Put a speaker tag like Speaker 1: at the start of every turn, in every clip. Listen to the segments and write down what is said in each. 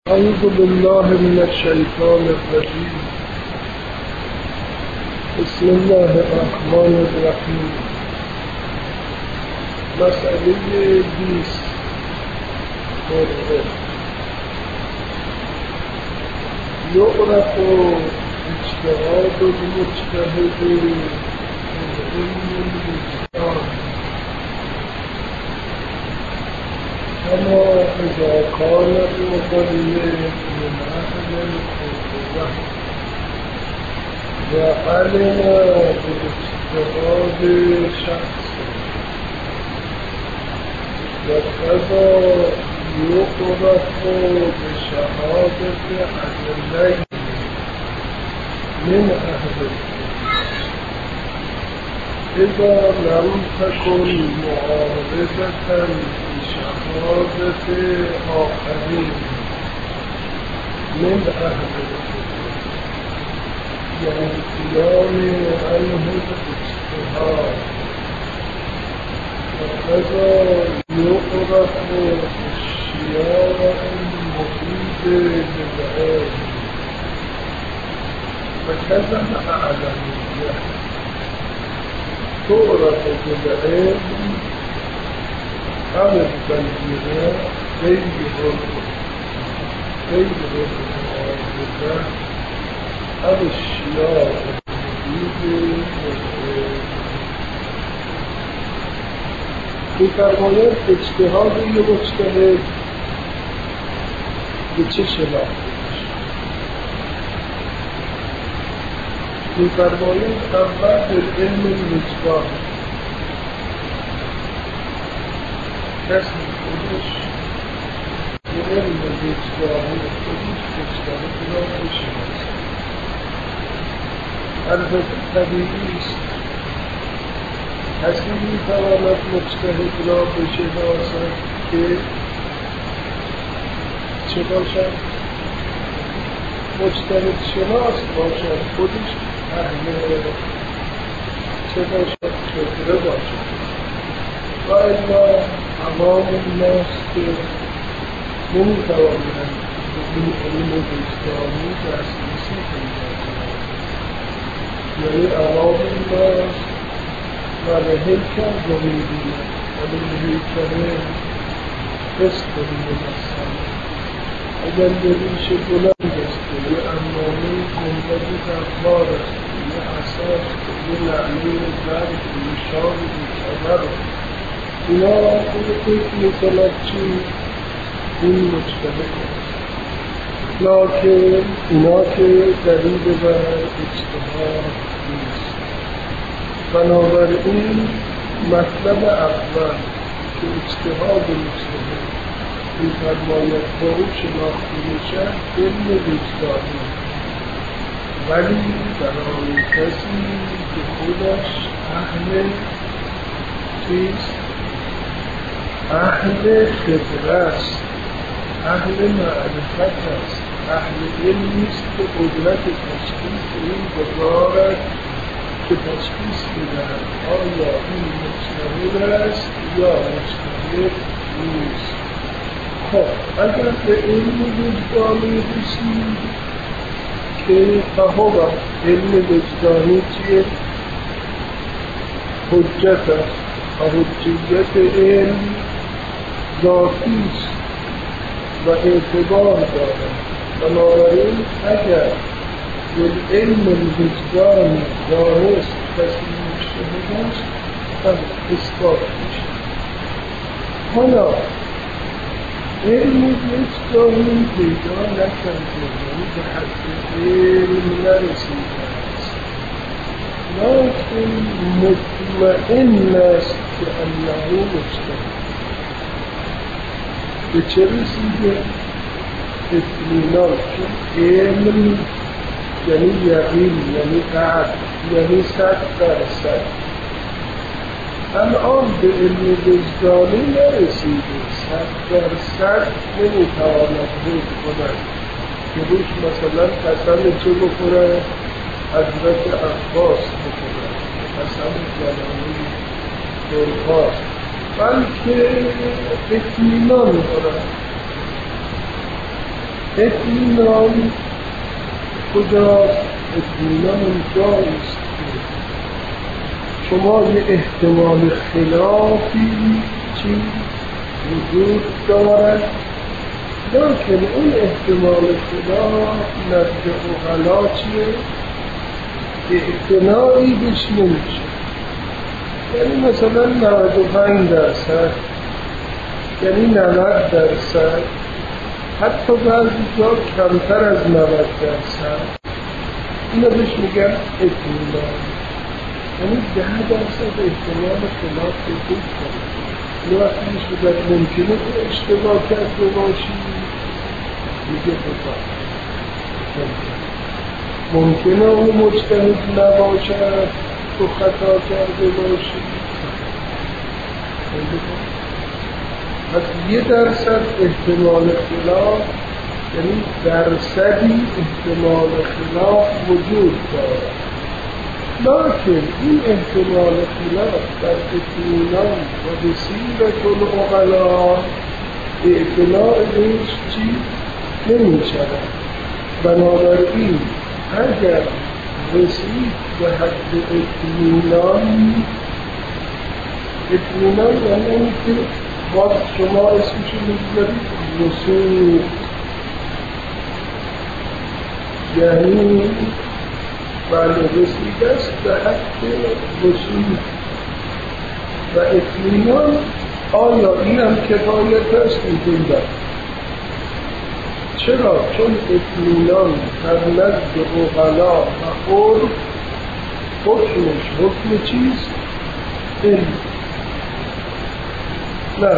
Speaker 1: أعوذ بالله من الشيطان الرجيم. بسم الله الرحمن الرحیم. مسئله 20 یعرف اجتهاد المجتهد من علم الوجدان كما إذا كان المضلل من أهل القوة وعلم باجتهاد شخصه وكذا يعرف بشهادة عدلين من أهل القوة إذا لم تكن معارضة بشهادة آخرين من أهل القوة ينفيان عنه الاجتهاد وكذا يعرف الشياع المفيد للعلم وكذا الأعلمية تعرف بالعلم أو البينة غير المعارضة أو الشياع المفيد للعلم. می‌فرماید اجتهاد یه مجتهد به چه شناخته میشه؟ می‌فرماید اول به علم الوجدان. کسی خودش به علم وجدانی خودش مجتهد را بشناسد. البته طبیعی است کسی می‌تواند مجتهد را بشناسد که چه باشد؟ مجتهد شناس باشد، خودش اهل چه باشد؟ خبره باشد. و الا عوام الناس که نمی‌توانند به این علم وجدانی دسترسی پیدا کنند، یعنی عوام الناس ولی کرد و می‌بینه ولی کنه قسط می‌نسن. اگر ریش بلند است یه امامه گنبد جبار است یه حساس یه لعنه برد یه شام یه کمر اینا خود فکر می‌کند چی؟ این مجتهد است. لکن اینا که دلیل بر اجتهاد نیست. بنابراین مطلب اول که اجتهاد مجتهد می‌فرماید با او شناخته میشد علم وجدانی، ولی برای کسی که خودش اهل چیست؟ اهل خبره است، اهل معرفت است، اهل علمی است که قدرت تشخیص این گذارد که تشخیص می‌دهد آیا این مجتهد است یا مجتهد نیست. خب اگر به علم وجدانی رسید که فهو علم وجدانی چیه؟ حجت است و حجیت علم ذاتی است و اعتبار دارد. بنابراین اگر علم الوجدان دانست کسی مجتهد است هم اثبات میشه. حالا علم وجدانی پیدا نکرده یعنی به حد علم نرسیده است، لیکن مطمئن است که انه مجتهد. به چه رسیده؟ اطمینان، چون علم یعنی یقین، یعنی قطع، یعنی 100%. الان به علم وجدانی نرسیده، 100% نمیتواند حکم کند که روش مثلا قسم چه بخوره؟ حضرت عباس بخوره، قسم جلالی درخواست، بلکه اطمینان دارد. اطمینان کجاست؟ اطمینان اونجاست که شما یه احتمال خلافی چی وجود دارد، لیکن اون احتمال خلاف نزد عقلا چیه؟ اعتنایی بهش نمیشه. یعنی مثلا 95%، یعنی 90%، حتی بعضی جا کمتر از 90%، اینا بهش میگن اطمینان. یعنی 10% احتمال خلاف وجود داره. یه وقتی میش بگرد ممکنه که اشتباه کرده باشی، میگه خطا. ممکنه اون مجتهد نباشد، تو خطا کرده باشی. پس 1% احتمال خلاف، یعنی درصدی احتمال خلاف وجود دارد. لیکن این احتمال خلاف در اطمینان و بصیرة العقلاء اعتناع بهش چی؟ نمی شود. بنابراین اگر رسید به حد اطمینان یعنی این که باز شما اسمشو میگذارید رسوخ، یعنی بله رسیده است به حد رسوخ و اطمینان. آیا این هم کفایت است؟ میگویم بله. چرا؟ چون اطمینان در نزد عقلا و عرف حکمش حکم چیست؟ علم. نه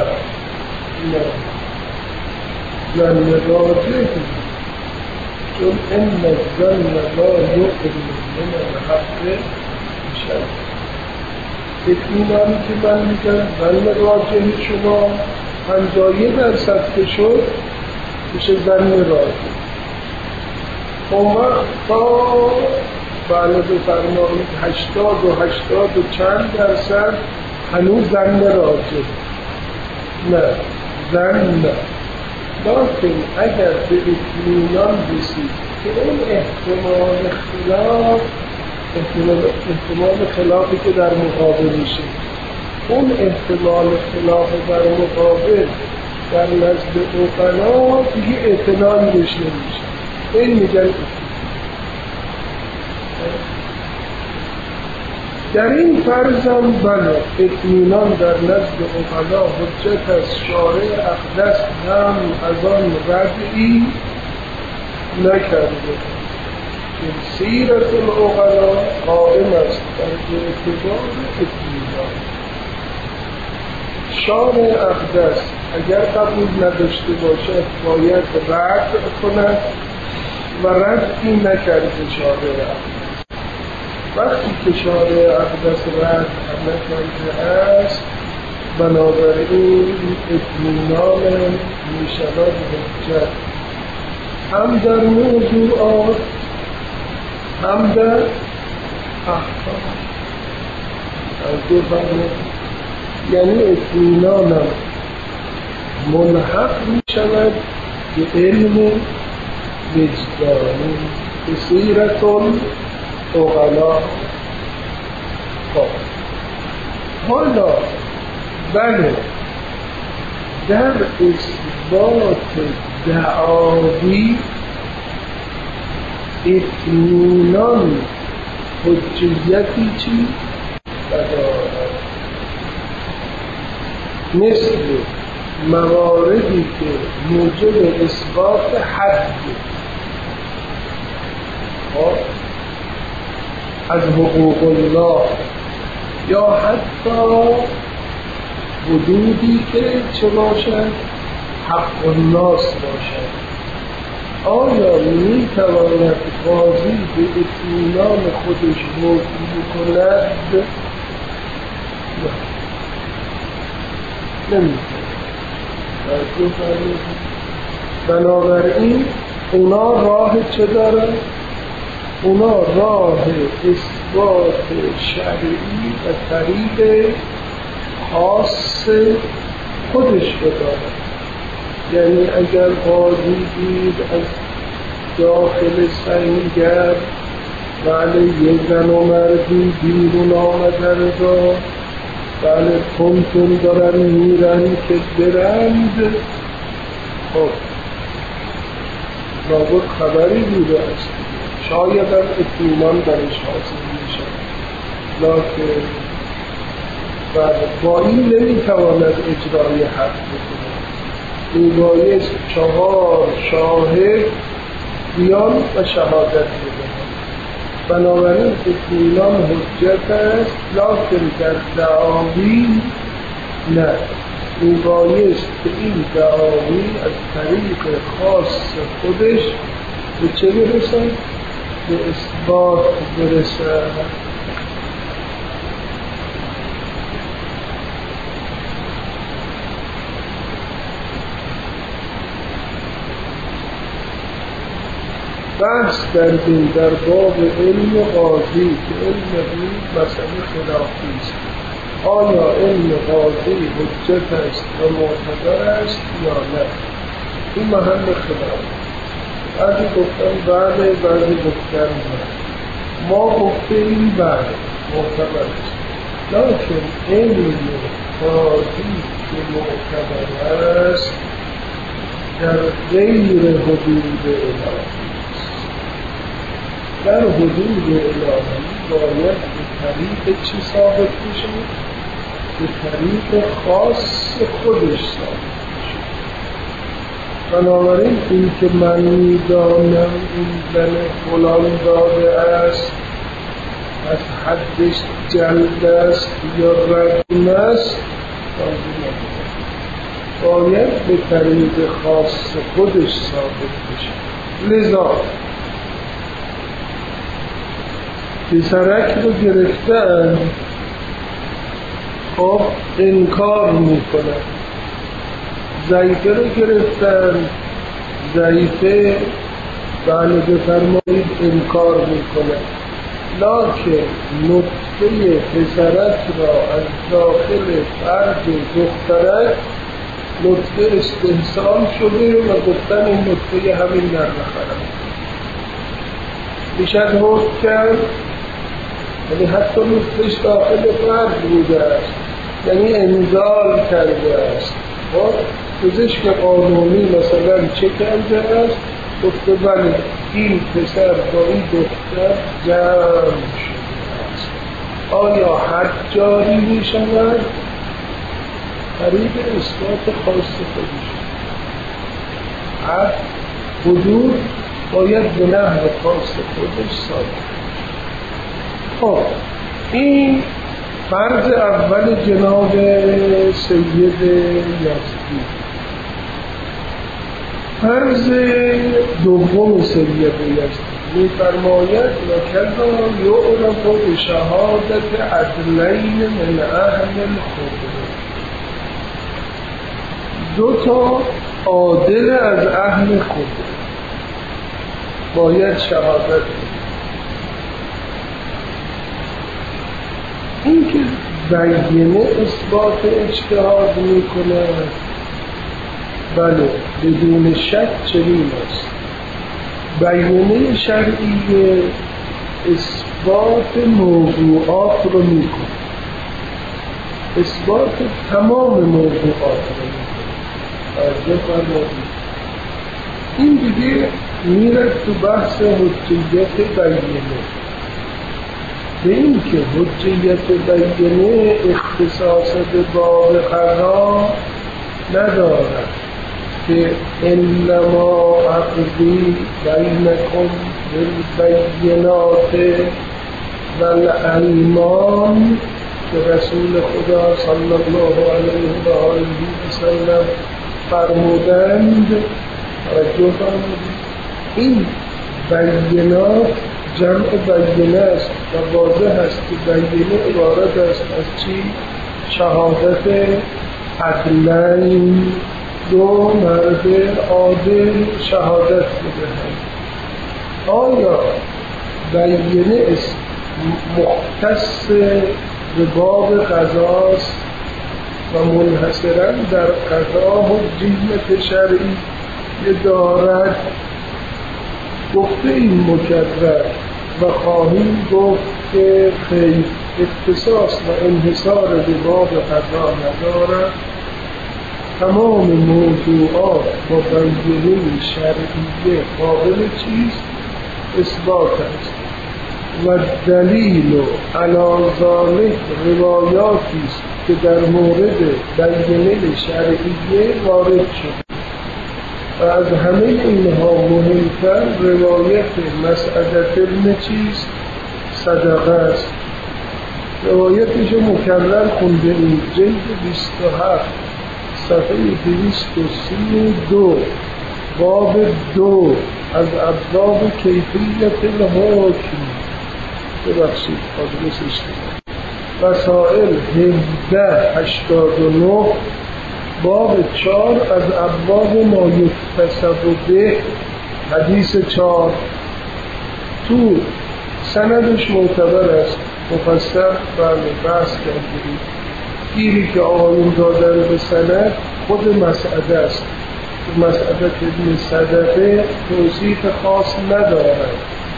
Speaker 1: ظن راجح، چون ان الظن لا یغنی من الحق شیئا. اطمینانی که من میگم ظن راجح شما 51% که شد میشه ظن راجح. اون وقت تا بله بفرمایید 80 و چند درصد هنوز ظن راجح. نه ظن نه. لیکن اگر به اطمینان رسید که اون احتمال خلافی که در مقابلشه، اون احتمال خلاف در مقابل در نزد عقلا دیگه اعتنایی بهش نمیشه، این میگن. در این فرضم بله اطمینان در نزد عقلا حجت از شارع اقدس هم از آن ردعی نکرده که سیرت العقلا قائم است در اعتبار اطمینان. شارع اقدس اگر قبول نداشته باشد باید رد کند و ردی نکرده شارع اقدس. وقتی که شارع اقدس رد نکرده است، بنابراین اطمینان میشود حجت هم در موضوعات هم در احکام. از دو فرمود یعنی اطمینانم ملحق میشود به علم وجدانی بصیرة العقلاء. حالا بله در اثبات دعاوی اطمینان حجیتی چی دارد، مثل مواردی که موجب اثبات حد از حقوق الله یا حتی حدودی که چه باشد؟ حق الناس باشد. آیا می تواند قاضی به اطمینان خودش حکم کند؟ نمی‌تواند. بنابراین اونا راه چه دارن؟ اونا راه اثبات شرعی و طریق خاص خودش رو دارن. یعنی اگر قاضی دید از داخل سنگر بله یه زن و مردی بیرون آمدن را بله تون دارن میرن که برند، خب لابد خبری بوده است، شاید هم اطمینان درش حاصل میشه، لکن با این نمیتواند اجرای حق بکنه. میبایست 4 شاهد بیان و شهادت بدهند. بنابراین اطمینان حجت است، لکن در دعاوی نه. میبایست که این دعاوی از طریق خاص خودش به چه برسد؟ به اثبات برسد. بحث کردیم در باب علم قاضی که علم این مسئله خلافی است. آیا علم قاضی حجت است و معتبر است یا نه؟ این محل خلاف. بعضی گفتن بله، بعضی گفتن نه. ما گفتیم بله معتبر است، لیکن علم قاضی که معتبر است در غیر حدود الهی، در حدود الهی باید به طریق چی ثابت بشه؟ به طریق خاص خودش ثابت بشه. بنابراین این که من میدانم این زن فلان داده است، از حدش جلد است یا رجم است، باید به طریق خاص خودش ثابت بشه. لذا پسرک رو گرفتن، خب انکار میکنن. ضعیفه رو گرفتن، ضعیفه بله بفرمایید انکار میکنن، لکن نطفه پسرک را از داخل فرد دخترک نطفه استحسان شده و گفتن این نطفه همین نرمخرم میشد حکم کرد. یعنی حتی نطفهش داخل فرد بوده است، یعنی انزال کرده است. پزشک قانونی مثلا چه کرده است؟ گفته بله این پسر با این دختر جمع شده است. آیا حد جاری می شود؟ طریق اثبات خاص خودش. حد حدود باید به نحو خاص خودش ثابت. خب این فرض اول جناب سید یزدی. فرض دوم سید یزدی می‌فرماید وکذا یعرف بشهادت عدلین من اهل الخبره. 2 عادل از اهل خبره باید شهادت کنید. این که بینه اثبات اجتهاد میکنه بله بدون شک چنین است. بینه شرعی اثبات موضوعات رو میکنه، اثبات تمام موضوعات رو میکنه. این دیگه میره تو بحث حجیت بینه، به این که حجیت بینه اختصاص به باب قضا ندارد که انما عقدی بینکم بالبینات والایمان که رسول خدا صلی الله علیه و آله و سلم فرمودند. توجه فرمودید این بینات جمع بینه است و واضح است که بینه عبارت است از چی؟ شهادت عدلین، 2 مرد عادل شهادت بدهند. آیا بینه مختص به باب قضاست و منحصرا در قضا حجیت شرعی دارد. گفته این مکرر و خواهیم گفت که خیر اختصاص و انحصار به باب قضا ندارد. تمام موضوعات و بینه شرعیه قابل چیست؟ اثبات است و دلیل و علی ذلک روایاتی است که در مورد بینه شرعیه وارد شد و از همه اینها مهمتر روایت مسعدة ابن چیست؟ صدقه است. روایتش مکرر خونده این جلد 27 صفحه 232 باب 2 از ابواب کیفیت الحکم ببخشید آدرسش وسائل 1789 باب 4 از ابواب ما یکتسب به حدیث 4 تو سندش معتبر است. مفصل بحث کردیم. گیری که آقایون دادن به سند خود مسعده است. مسعده ابن صدقه توصیف خاص ندارد.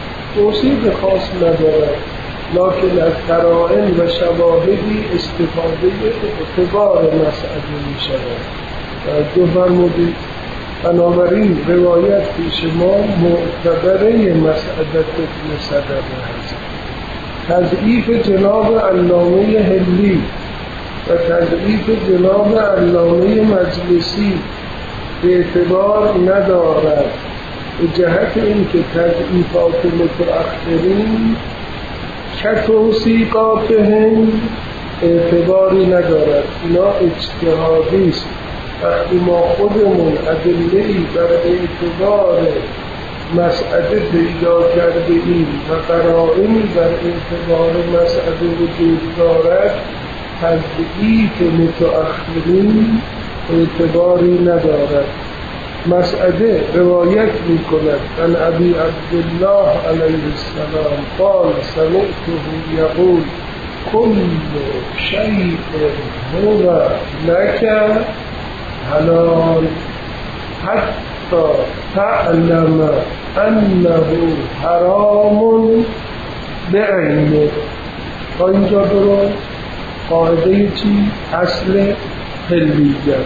Speaker 1: لکن از قرائن و شواهدی استفاده اعتبار مسعده می شود. دو فرمودید بنابراین روایت پیش ما معتبره مسعده ابن صدقه است. تضعیف جناب علامه هلی و تضعیف جناب علامه مجلسی اعتبار ندارد به جهت اینکه تضعیفات متأخرین کتوثیقاتهم اعتباری ندارد. اینا اجتهادی است. وقتی ما خودمون ادله‌ای بر اعتبار مسعده پیدا کرده ایم و قرائنی بر اعتبار مسعده وجود دارد، تضعیف متأخرین اعتباری ندارد. مسعده روایت می کند عن ابی عبدالله علیه السلام قال سمعته یقول کل شیء هو لک حلال حتی تعلم انه حرام بعینه. تا اینجا درست قاعده چی؟ اصل حلیت.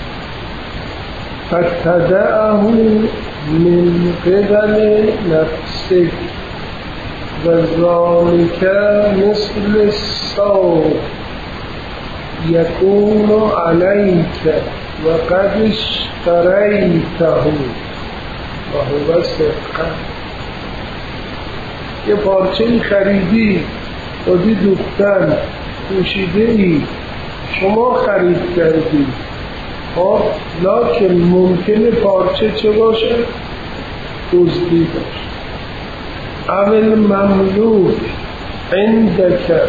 Speaker 1: فتدعه من قبل نفسك و ذلك مثل الصوم یکون علیک و قد اشتریته و هو صدقه. یه پارچه خریدی خودی دوختن پوشیده ای شما خرید کردی، خب لکن ممکنه پارچه چه باشه؟ دزدی باشه. اول مملوک عندک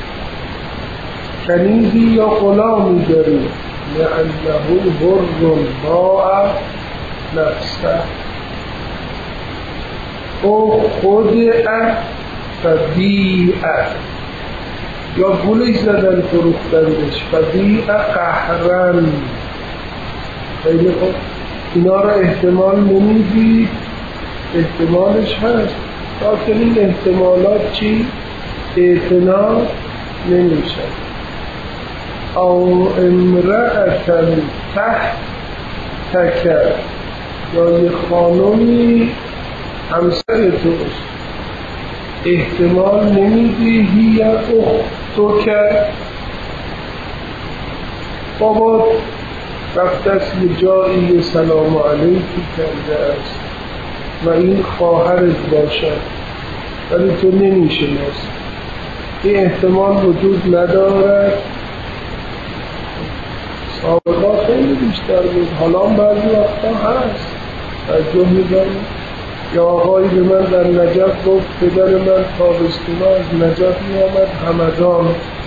Speaker 1: کنیزی یا غلامی داری لعنه بر باع نفسه او خدعه فبیعه یا گولش زدن فروختندش فبیعه قهرن. خیلی خوب. اینا را احتمال نمیدید؟ احتمالش هست، لیکن این احتمالات چی؟ اعتنا نمیشه. او امرأتن تحت تکر یا یه خانومی همسر توست، احتمال نمیدی هی اختو کرد بابا رفته است یه جایی سلام علیکی کرده است و این خواهرت باشد ولی تو نمیشناسی، این احتمال وجود ندارد. سابقا خیلی بیشتر بود، حالا بعضی وقتا هست. توجه می‌کنی؟ یا آقایی به من در نجف گفت پدر من تابستونا از نجف می‌آمد همدان،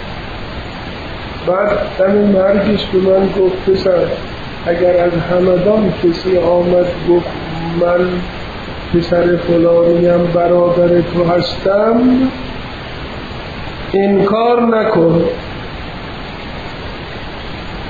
Speaker 1: بعد دم مرگش به من گفت پسر اگر از همدان کسی آمد گفت من پسر فلانیم برادر تو هستم انکار نکن.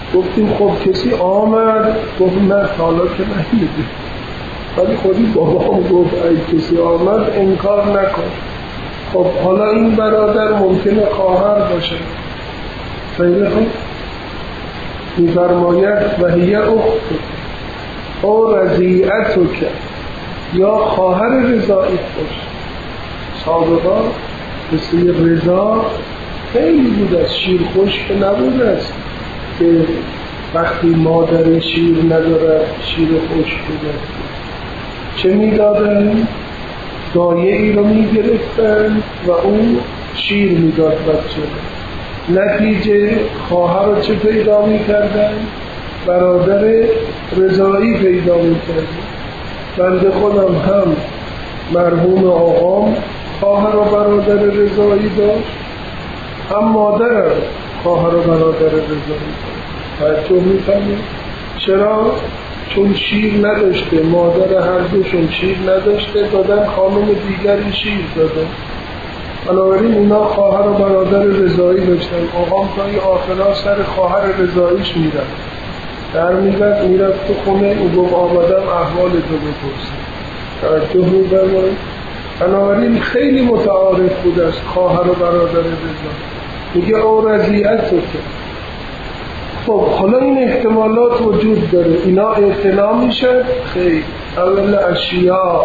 Speaker 1: گفتیم خب کسی آمد، گفت نه حالا که نمیده، ولی خودی بابام گفت ای کسی آمد انکار نکن. خب حالا این برادر ممکنه خواهر باشه. خیلی خوب می‌فرماید و هی اخت او رضیعتک، یا خواهر رضاعیت باشه. سابقا مثل رضا خیلی بود، از شیر خشک نبود است که وقتی مادر شیر ندارد شیر خشک بود. چه میدادن؟ دایه ای رو میگرفتن و اون شیر میداد بچه. نتیجه خواهر رو چه پیدا میکردن؟ برادر رضایی پیدا میکردن. بنده خودم هم مرحوم آقام خواهر و برادر رضایی داشت، هم مادرم خواهر و برادر رضایی داشت. توجه میکنید؟ چرا؟ چون شیر نداشته، مادر هر دوشون شیر نداشته، دادن خانم دیگری شیر دادن. بنابراین اینا خواهر و برادر رضایی داشتن. آقام تا این آخرها سر خواهر رضاییش میرفت، در میرفت تو خونه، او گفت آمدم احوال تو بپرسم. توجه می‌فرمایید؟ بنابراین خیلی متعارف بود از خواهر و برادر رضایی. میگه او رضیعت که خب حالا این احتمالات وجود داره، اینا اعتنا میشه. خیلی اول اشیاء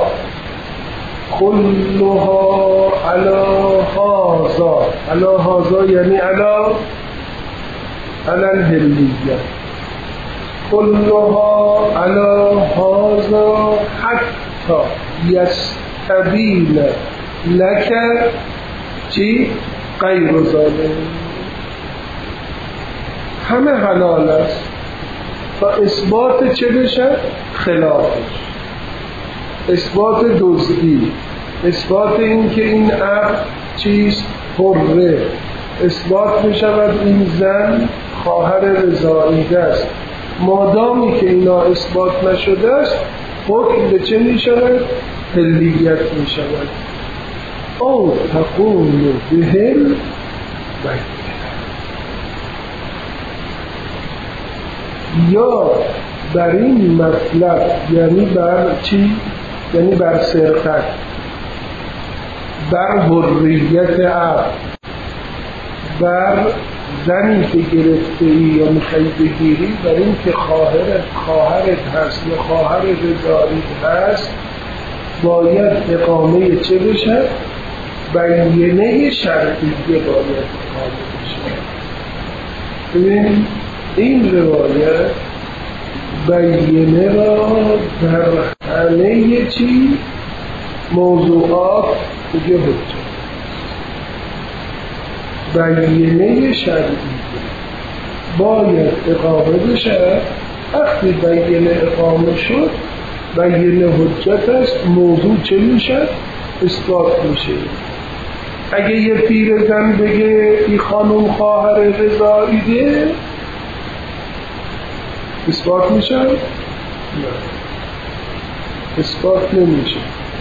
Speaker 1: کلها علی هذا یعنی علی الهلیه، کلها علی هذا حتی یستبین لک چی؟ غیر ذالک. همه حلال است تا اثبات چه بشه؟ خلافش. اثبات دزدی، اثبات این که این عبد چیست؟ حره، اثبات میشود این زن خواهر رضاعی است. مادامی که اینا اثبات نشده است حکم به چه میشود؟ حلیت میشود. او تقوم بهل بید، یا بر این مطلب، یعنی بر چی؟ یعنی بر سرقت، بر حریت عبد، بر زنی که گرفته ای یا میخوایی بگیری، بر این که خواهرت هست یا خواهر رضاعیت هست، باید اقامه چه بشه؟ بینه شرعیه باید اقامه بشه. ببین این روایت بینه را در همه چی موضوعات دیگه حجت. بینه شرعی باید اقامه بشه. وقتی بینه اقامه شد بینه حجت است، موضوع چه میشه؟ اثبات میشه. اگه یه پیرزن بگه این خانم خواهر رضاعیه اثبات میشه؟ نه، اثبات نمیشه.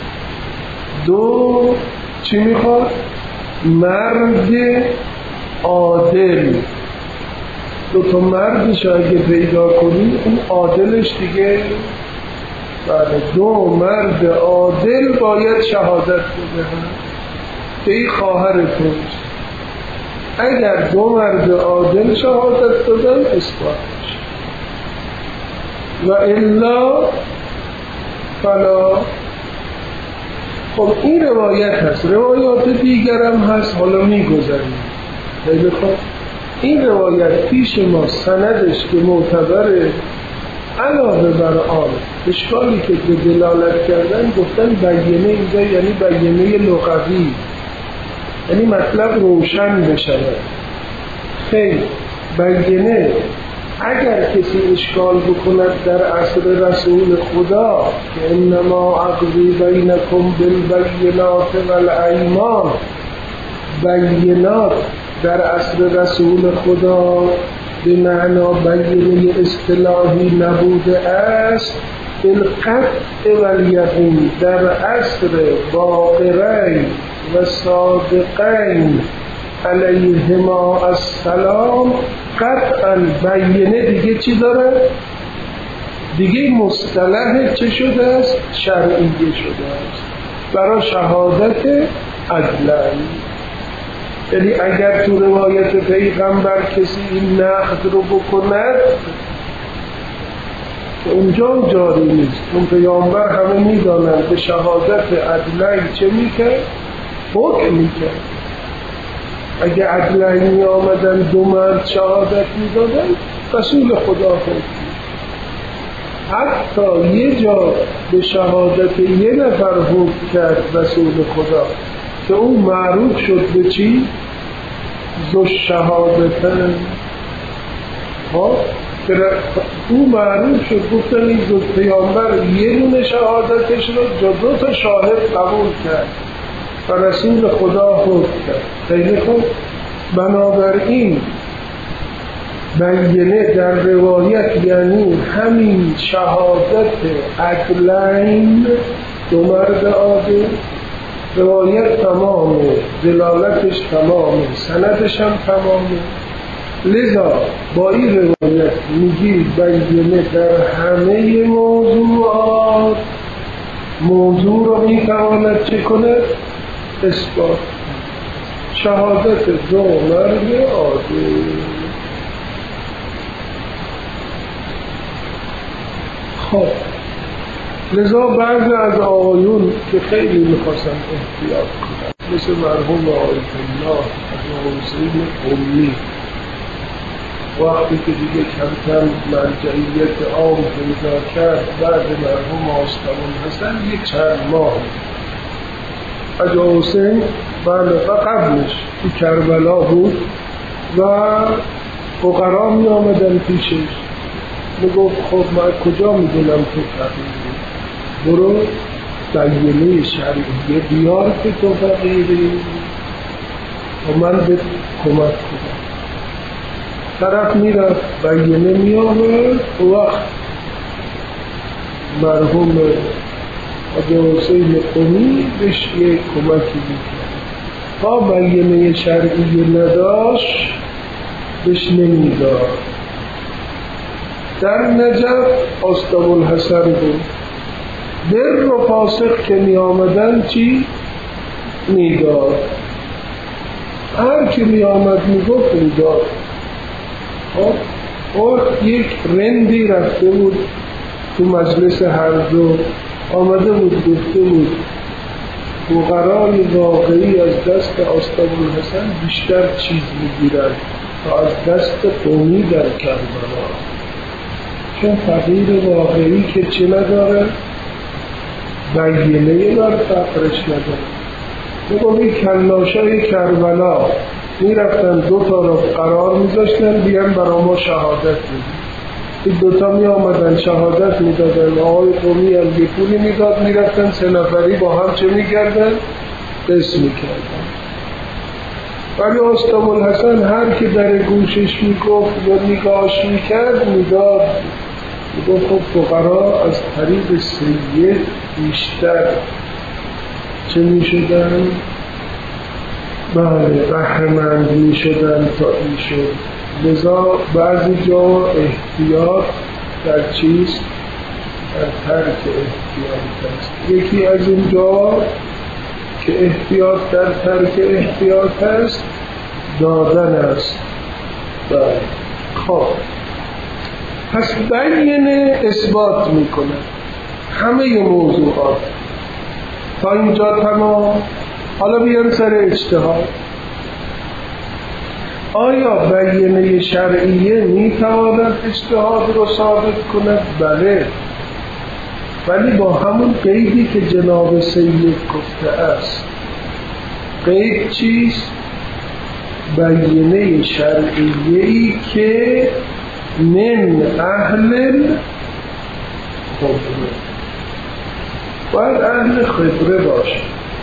Speaker 1: دو، چی میخواد؟ مرد عادل. دو تا مردش اگه پیدا کنی اون عادلش دیگه. بله، دو مرد عادل باید شهادت بدهن که این خواهر توست. اگر دو مرد عادل شهادت دادن اثبات میشه، و الا فلا. خب این روایت هست، روایات دیگرم هست، حالا میگذاریم. خیلی خوب، این روایت پیش ما سندش که معتبره، علاوه بر آن اشکالی که به دلالت کردن گفتن بینه اینجا یعنی بینه لغوی، یعنی مطلب روشن بشود. خیلی بینه اگر کسی اشکال بکند در عصر رسول خدا که انما اقضی بینکم بالبینات والایمان، بینات در عصر رسول خدا به معنا بینه اصطلاحی نبوده است، بالقطع والیقین در عصر باقرین و صادقین علیهما السلام قطعا بیینه دیگه چی داره؟ دیگه مصطلح چه شده است؟ شرعیه شده است برای شهادت عدلین. یعنی اگر تو روایت پیغمبر کسی این نقد رو بکند اونجا جاری نیست، اون پیامبر همه میدانند به شهادت عدلین چه میکرد؟ حکم میکرد. اگه عدلین می آمدن دو مرد شهادت میدادن رسول خدا حکم. حتی یه جا به شهادت یه نفر حکم کرد رسول خدا که اون معروف شد به چی؟ ذو شهادتن. او معروف شد، گفتن این دو پیامبر یه دونه شهادتش رو جا دو تا شاهد قبول کرد و رسول خدا حکم کرد. خیلی خوب. بنابراین بیینه در روایت یعنی همین شهادت عدلین دو مرد عادل. روایت تمامه، دلالتش تمامه، سندش هم تمامه. لذا با این روایت میگی بیینه در همه موضوعات موضوع رو میتواند چه کنه؟ اثبات. شهادت دو مرد عادل. خب لذا بعضی از آقایون که خیلی میخواستن احتیاط کنن مثل مرحوم آیت الله حسین امی، وقتی که دیگه کم کم مرجعیت عام پیدا کرد بعد مرحوم آستمان حسن یک چند ماه حاج حسین بله قبلش تو کربلا بود و فقرا می آمدن پیشش، میگفت خب من کجا میدونم تو فقیری، برو بیینه شرعیه بیار که تو فقیری و من به کمک کنم. طرف میرفت بیینه میآورد و وقت مرحوم حاج حسین قمی بهش یک کمکی میکرد. تا بیینه شرعیه نداشت بهش نمیداد. در نجف آستابالحسن بود، در و فاسق که می آمدن چی؟ میداد. هر که می آمد می گفت میداد. خب یک رندی رفته بود تو مجلس هرزو، آمده بود گفته بود فقرای واقعی از دست آستابالحسن بیشتر چیز میگیرن تا از دست قومی در کربلا، چون فقیر واقعی که چه نداره؟ بیینه بر فقرش نداره. بگم این کلاشای کربلا میرفتن دو تا رو قرار میذاشتن بیان برا ما شهادت میدن. این دوتا می آمدن شهادت میدادن، آقای قومی هم یه پولی میداد، میرفتن سه نفری با هم چه میکردن؟ قسم میکردن. ولی آستابالحسن هر که در گوشش میگفت یا نگاهش میکرد میداد. میگفت خب فقرا از طریق سید بیشتر چه میشدن؟ بله بهره‌مند میشدن تا این شد. لذا بعضی جا احتیاط در چیست؟ در ترک احتیاط است. یکی از این جا که احتیاط در ترک احتیاط است دادن است. بله. خب پس بیینه اثبات میکنه همه موضوعات تا اینجا تمام. حالا بیان سر اجتهاد. آیا بیینه شرعیه میتواند اجتهاد رو ثابت کند؟ بله، ولی با همون قیدی که جناب سید گفته است. قید چیست؟ بیینه شرعیه‌ای که من اهل خبره، باید اهل خبره باشه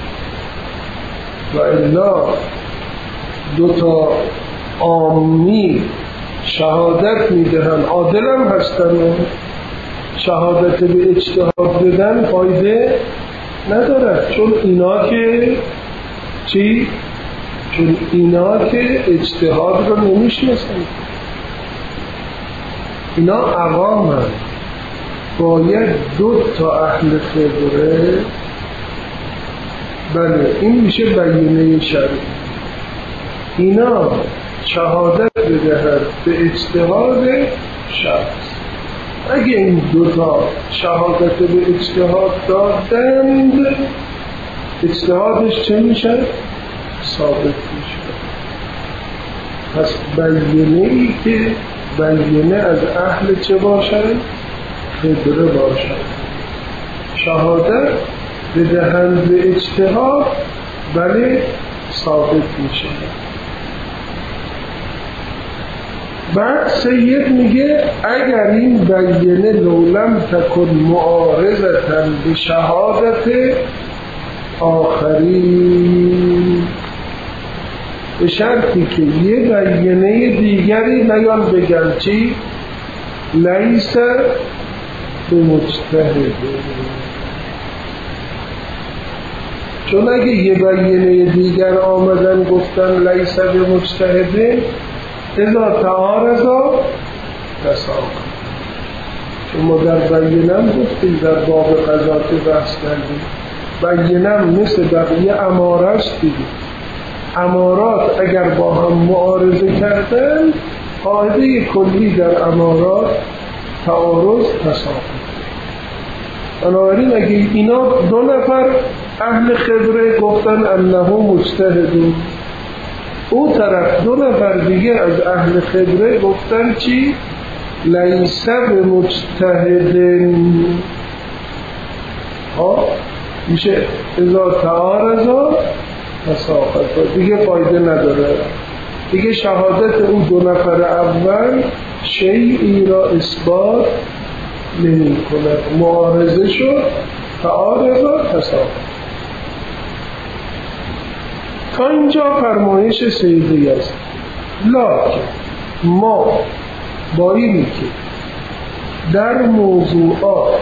Speaker 1: و الا دوتا عامی شهادت میدهن عادل هم هستن و شهادت به اجتهاد بدن فایده ندارد، چون اینا که چی؟ چون اینا که اجتهاد رو نمیشناسن، اینا عوام هست. باید 2 تا اهل خبره، بله این میشه بیانیه شرعی، اینا شهادت بدهد به اجتهاد شخص. اگه این 2 تا شهادت به اجتهاد دادند، اجتهادش چه میشه؟ ثابت میشه. پس بیانیه‌ای که بیانیه از اهل چه باشد؟ خبره باشد. شهادت بدهند به اجتهاد، بله ثابت میشه. بعد سید میگه اگر این بیانیه لولم تکن معارضة به شهادت آخرین، به شرطی که یه بیانیه دیگری نیان بگن چی؟ لیس بمجتهد. چون اگه یه بیانیه دیگر آمدن گفتن لیس بمجتهد، اذا تعارض تساقط. چون ما در بیانم گفتیم در باب قضات بحث کردیم، بیانم مثل بقیه اماره است دیگه. امارات اگر با هم معارضه کردن، قاعده کلی در امارات تعارض تساقط. بنابراین اگه اینا 2 نفر اهل خبره گفتن انه مجتهدون، او طرف 2 نفر دیگه از اهل خبره گفتن چی؟ لیس بمجتهدن، میشه اذا تعارض تساقط. دیگه فایده نداره، دیگه شهادت او 2 نفر اول شیئی را اثبات نمی کند. معارضه شد، تعارض تساقط. تا اینجا فرمایش سیدی است. لکن ما با اینی که در موضوعات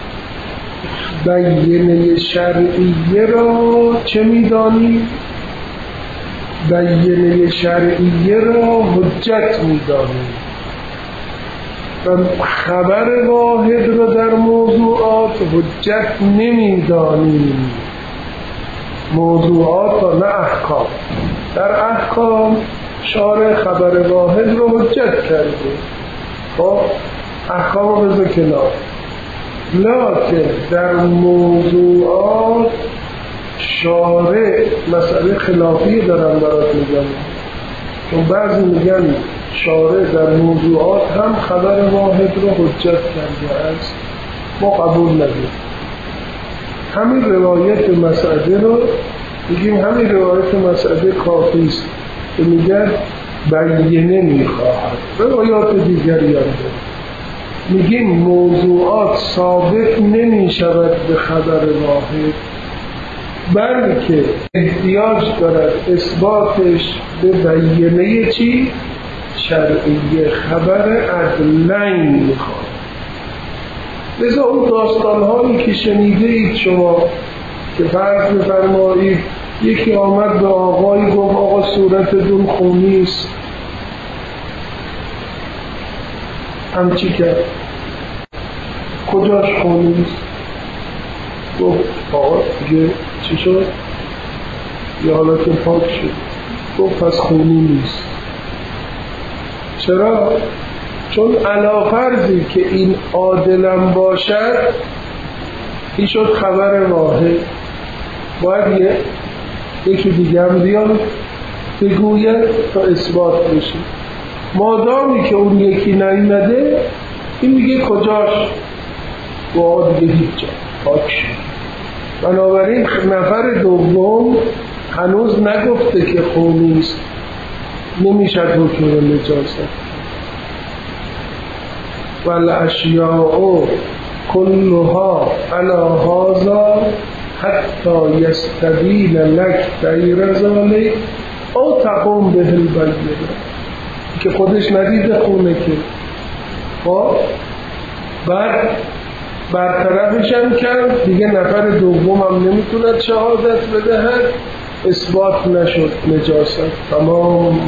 Speaker 1: بیانیه شرعیه را چه می‌دانیم؟ بیانیه شرعیه را حجت می‌دانیم و خبر واحد را در موضوعات حجت نمی‌دانیم. موضوعات و نه احکام. در احکام شارع خبر واحد رو حجت کرده، خب احکام رو بذار کنار. لکن در موضوعات شارع مسئله خلافی دارم برات میگم، چون بعضی میگن شارع در موضوعات هم خبر واحد رو حجت کرده است، ما قبول نداریم. همین روایت مسئله رو میگیم همین روایت مسئله کافی است که میگن بیانیه میخواهد. روایات دیگری هم داریم، میگیم موضوعات ثابت نمیشود به خبر واحد، بلکه احتیاج دارد اثباتش به بیانیه چی؟ شرعیه، خبر عدلین میخواد. لذا اون داستان‌هایی که شنیده اید شما که فرض بفرمایید یکی آمد به آقایی گفت آقا صورتتون خونی است، هم چی کرد؟ کجاش خونی است؟ گفت آقا دیگه چی شد؟ یه حالت پاک شد. گفت پس خونی نیست. چرا؟ چون علی فرضی که این عادلم باشد، این شد خبر واحد، باید یکی دیگه هم بیاد بگوید تا اثبات بشه. مادامی که اون یکی نیامده، این میگه کجاش؟ با دیگه هیچ جا پاک شد. بنابراین نفر دوم هنوز نگفته که خونی است، نمیشد حکم نجاست. والاشیاء کلها علی هذا حتی یستبین لک غیر ذلک او تقوم به البینه، که خودش ندیده خونه که خب بعد برطرفش هم کرد دیگه. نفر دوم هم نمیتوند شهادت بدهد، اثبات نشد نجاست. تمام.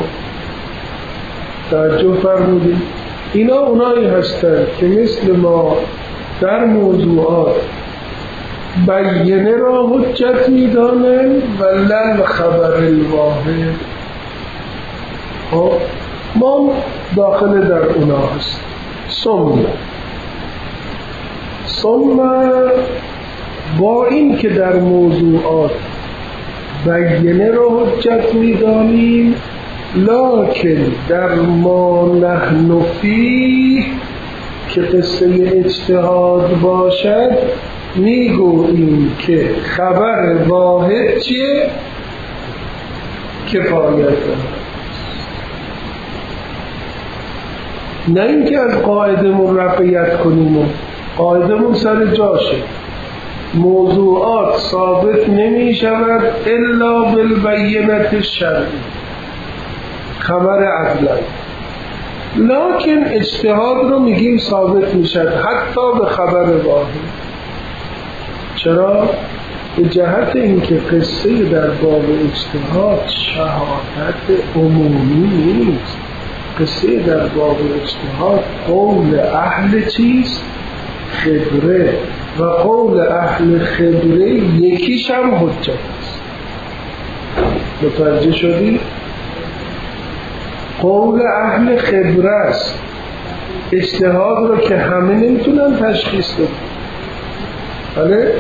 Speaker 1: توجه فرمودید. اینا اونایی هستند که مثل ما در موضوعات بیینه را حجت میدانند و لن خبر الواحد. خب ما داخل در اونا هست. ثم با این که در موضوعات بیینه را حجت میدانیم، لکن در ما نحن فیه که قصه اجتهاد باشد میگوییم که خبر واحد چیه؟ کفایت. نه اینکه از قاعدمون رفعیت کنیم و قاعدمون سر جاشه. موضوعات ثابت نمی شود الا بالبینت شرعی، خبر عدلا. لکن اجتهاد رو میگیم ثابت می شود حتی به خبر واحد. چرا؟ به جهت اینکه قصه در باب اجتهاد شهادت عمومی نیست. قصه در باب اجتهاد قول اهل چیست؟ خبره. و قول اهل خبره یکیش هم حجت است. متوجه شدی؟ قول اهل خبره است. اجتهاد رو که همه نمیتونن تشخیص بدن. بله؟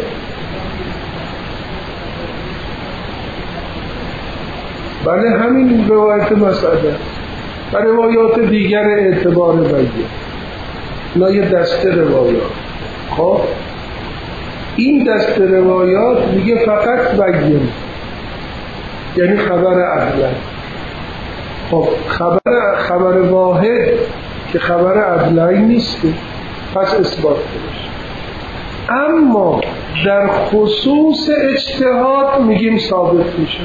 Speaker 1: بله همین روایت مسعده و روایات دیگر اعتبار بیه. اینا یه دسته روایات. خب این دسته روایات میگه فقط بیه، یعنی خبر عدلا. خب خبر واحد که خبر عدلایی نیست، پس اثبات کنش. اما در خصوص اجتهاد میگیم ثابت میشه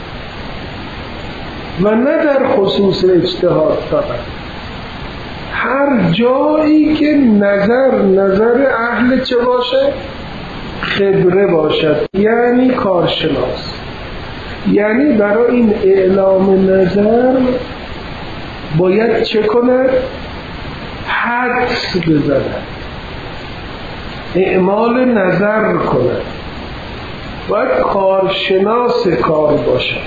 Speaker 1: و نه در خصوص اجتهاد فقط. هر جایی که نظر اهل چه باشه؟ خبره باشد، یعنی کارشناس. یعنی برای این اعلام نظر باید چه کند؟ حدس بزند، اعمال نظر کند، باید کارشناس کار باشد.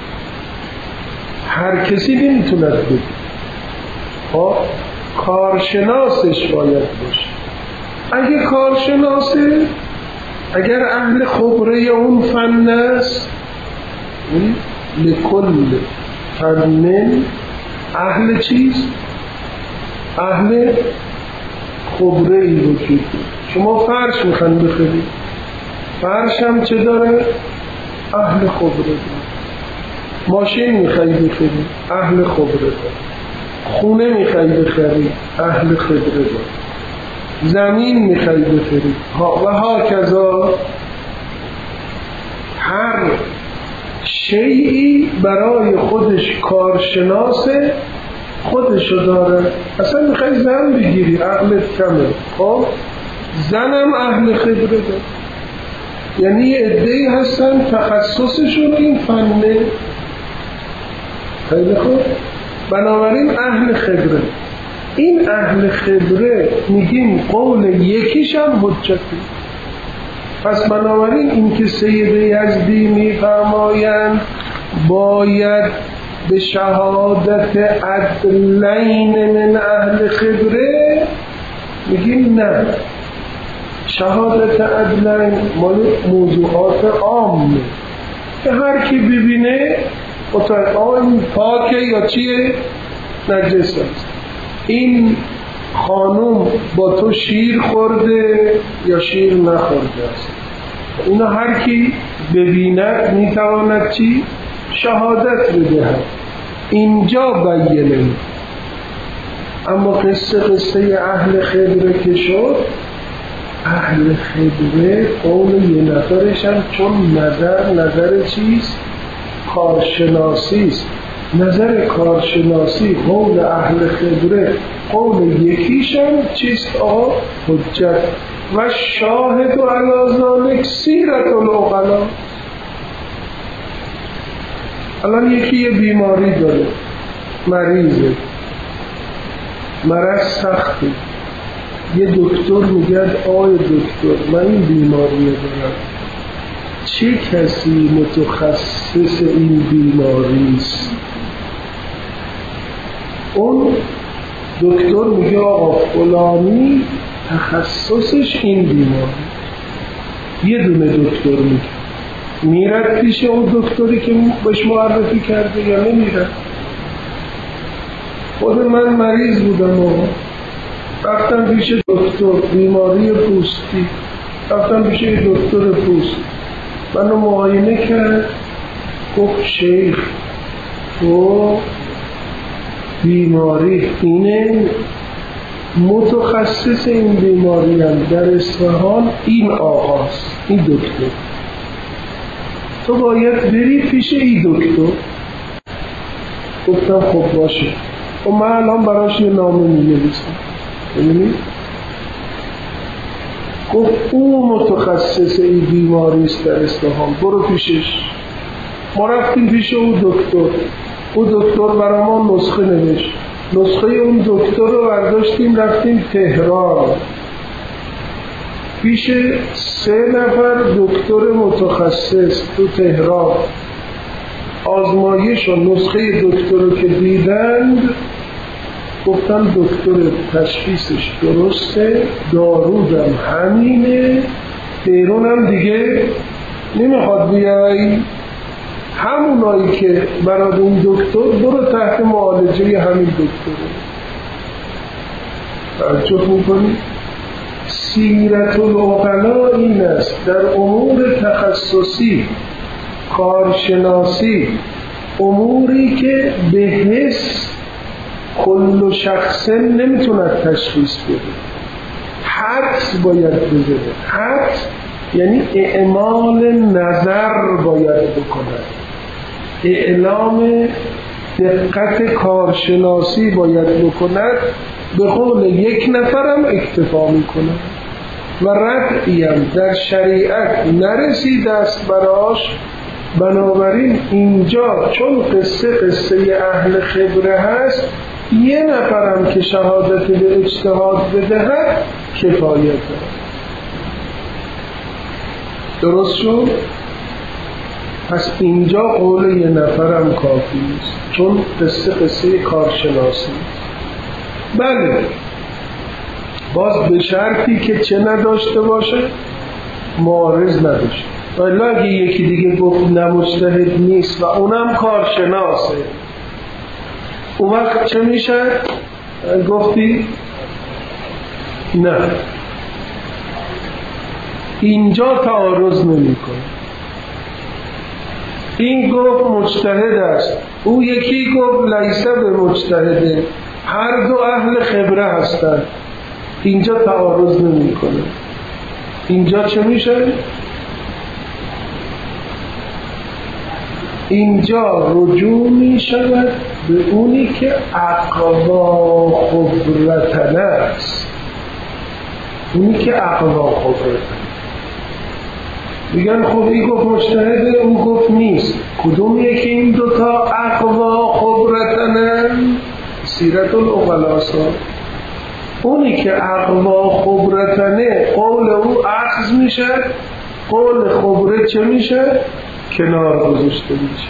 Speaker 1: هر کسی نمیتوند بگه. خب کارشناسش باید باشه. اگه کارشناسه، اگر اهل خبره اون فن است، لکل فن اهل چیز؟ اهل خبره ای رو که شما فرش میخوان بخرید، فرش هم چه داره؟ اهل خبره داره. ماشین میخوای بخری، اهل خبره داره. خونه میخوای بخری، اهل خبره داره. زمین میخوای بخری و هاکذا. هر شیئی برای خودش کارشناس خودشو داره. اصلا میخوای زن بگیری، اهلت کمه. خب زنم اهل خبره داره. یعنی یه عده‌ای هستن تخصصشون این فنه. خیلی خوب. بنابراین اهل خبره. این اهل خبره میگیم قول یکیش هم حجتی. پس بنابراین این که سید یزدی میفرمایند باید به شهادت عدلین من اهل خبره، میگیم نه. شهادت عدلین مال موضوعات عامه که هر کی ببینه این پاکه یا چیه؟ نجس است. این خانوم با تو شیر خورده یا شیر نخورده است. اینا هر کی ببیند میتواند چی؟ شهادت بدهد. اینجا بیانه. اما قصه اهل خبره که شد، اهل خبره قول یه نفرش هم چون نظر چیست؟ کارشناسی است. نظر کارشناسی قول اهل خبره قول یکیشم چیست؟ حجت. و شاهد و علی ذالک سیرت العقلا. الان یکی یه بیماری داره، مریضه، مرض سخته، یه دکتر میگه آقای دکتر من این بیماری دارم، چه کسی متخصص این بیماری است؟ اون دکتر میگه آقا فلانی تخصصش این بیماری. یه دونه دکتر میگه، میرد پیش اون دکتری که بهش معرفی کرده یا نمیرد؟ خود من مریض بودم و رفتم پیش دکتر بیماری پوستی، رفتم پیش دکتر پوست، منو معاینه کرد، گفت شیخ تو بیماری اینه، متخصص این بیماری هم در اصفهان این آقاست، این دکتر، تو باید بری پیش این دکتر. گفتم خب باشه، و من الان براش یه نامه می‌نویسم. ببینید گفت او متخصص این بیماری است در اصفهان، برو پیشش. ما رفتیم پیش او دکتر، او دکتر برای ما نسخه نوشت، نسخه اون دکتر رو برداشتیم رفتیم تهران پیش 3 نفر دکتر متخصص تو تهران. آزمایش و نسخه دکتر رو که دیدند گفتن دکتر تشخیصش درسته، دارودم همینه، بیرونم دیگه نمیخواد بیایی، همونایی که برای اون دکتر برو تحت معالجه همین دکتره. توجه میکنی؟ سیرت العقلا این است در امور تخصصی، کارشناسی، اموری که به حس کل شخص نمیتوند تشخیص بده، حدس باید بزنه. حدس یعنی اعمال نظر باید بکند، اعلام دقت کارشناسی باید بکند، به قول یک نفرم اکتفا میکند و ردعیم در شریعت نرسید است براش. بنابراین اینجا چون قصه اهل خبره هست، یه نفرم که شهادت به اجتهاد بدهد کفایت دارد. درست شد؟ پس اینجا قول یه نفرم کافی است چون قصه کارشناسی. بله باز به شرطی که چه نداشته باشه؟ معارض نداشته. ولی اگه یکی دیگه گفت نه مجتهد نیست و اونم کارشناسه، اون وقت چه میشه؟ گفتی نه، اینجا تعارض نمیکنه. این گفت مجتهد است، او یکی گفت لیسه به مجتهده، هر دو اهل خبره هستند، اینجا تعارض نمیکنه. اینجا چه میشه؟ اینجا رجوع می شود به اونی که اقوا خبرتن است، اونی که اقوا خبرتن. میگن خب این گفت مجتهده، اون گفت نیست، کدومیه که این دوتا اقوا خبرتن؟ سیرت العقلاء. اونی که اقوا خبرتنه قول او اخذ میشه، قول خبره چه میشه؟ کنار گذاشته میشه.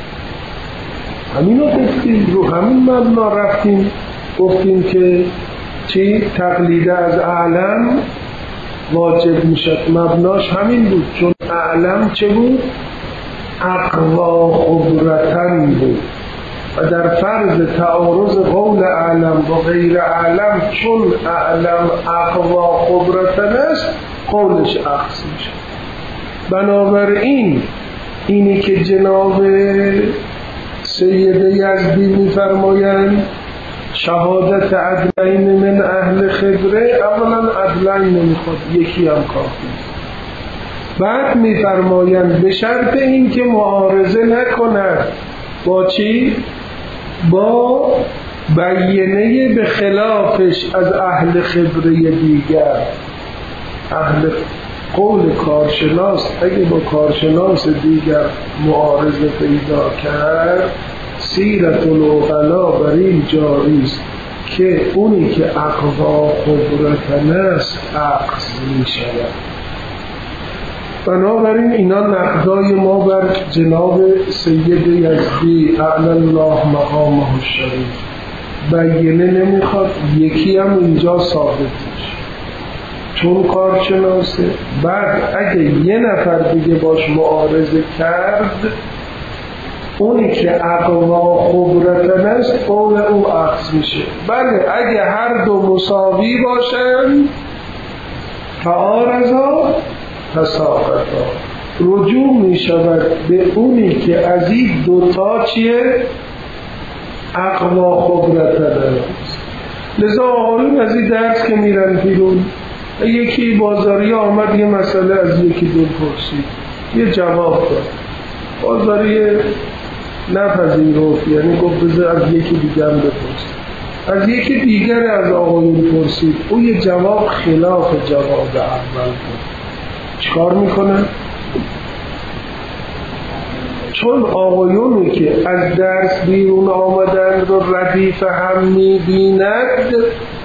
Speaker 1: همینو گفتیم، رو همین مبنا رفتیم گفتیم که چی؟ تقلید از اعلم واجب میشه. مبناش همین بود، چون اعلم چه بود؟ اقوا خبرتن بود و در فرض تعارض قول اعلم با غیر اعلم، چون اعلم اقوا خبرتن است قولش اخذ میشه. بنابراین اینی که جناب سید یزدی میفرمایند شهادت عدلین من اهل خبره، اولا عدلین نمیخواد، یکی هم کافی. بعد میفرمایند به شرط این که معارضه نکند با چی؟ با بیینه به خلافش از اهل خبره دیگر. اهل قول کارشناس اگه با کارشناس دیگر معارضه پیدا کرد، سیرت العقلا بر این جاری است که اونی که اقوا قدرتن است عقض می شود. بنابراین اینا نقدای ما بر جناب سید یزدی اعلی الله مقامه الشریف بیانه نمیخواد، یکی هم اینجا ثابت میشه چون کارشناسه. بعد اگه یه نفر دیگه باش معارضه کرد، اونی که اقوا خبرتن است قول او عکس میشه. بله اگه هر دو مساوی باشن تعارضا تساقطا، رجوع میشود به اونی که از این دوتا چیه؟ اقوا خبرتن است. لذا آقایون از این درس که میرن بیرون، یکی بازاری آمد یه مسئله از یکی دو پرسید، یه جواب داد، بازاری نپذیرفت، یعنی گفت بذار از یکی دیگر بپرسید. از یکی دیگر از آقایون پرسید، او یه جواب خلاف جواب اول بود. چیکار میکنه؟ چون آقایونی که از درس بیرون آمدن رو ردیف هم میبیند،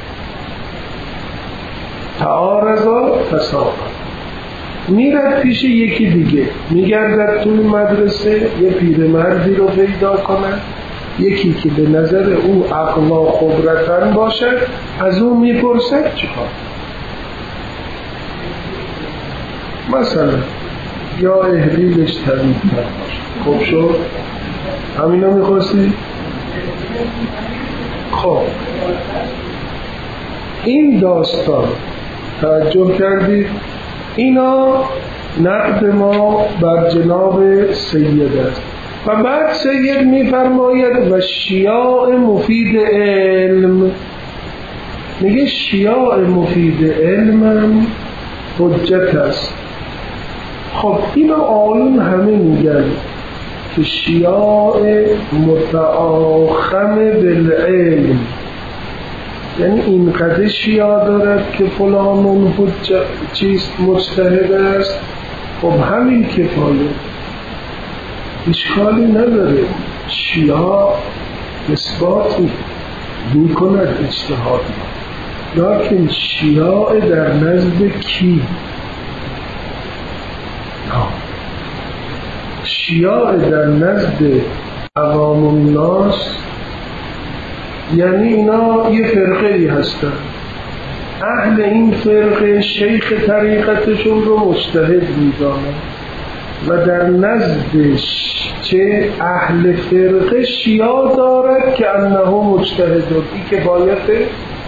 Speaker 1: تعارضا تساقط، میرد پیش یکی دیگه، میگردد توی مدرسه یه پیرمردی رو پیدا کنه، یکی که به نظر او اقوا خبرتن باشد، از او میپرسد چیکار. مثلا یا احلیلش طویل‌تر باشه. خب شد؟ همینا میخواستی؟ خب این داستان توجه کردید؟ اینا نقد ما بر جناب سید است. و بعد سید میفرماید و شیاع مفید علم، میگه شیاع مفید علم حجت است. خب اینو آیون همه میگن که شیاع متآخم بالعلم، یعنی اینقدر شیاع دارد که فلان چیست مجتهد است. خب همین کفایه، اشکالی نداره. شیاع اثباتی میکند اجتهاد، لیکن شیاع در نزد کی؟ شیاع در نزد عوام الناس، یعنی اینا یه فرقه ای هستن، اهل این فرقه شیخ طریقتشون رو مجتهد میدانن و در نزدش چه اهل فرقه شیاع دارد که انه مجتهد، این کفایته.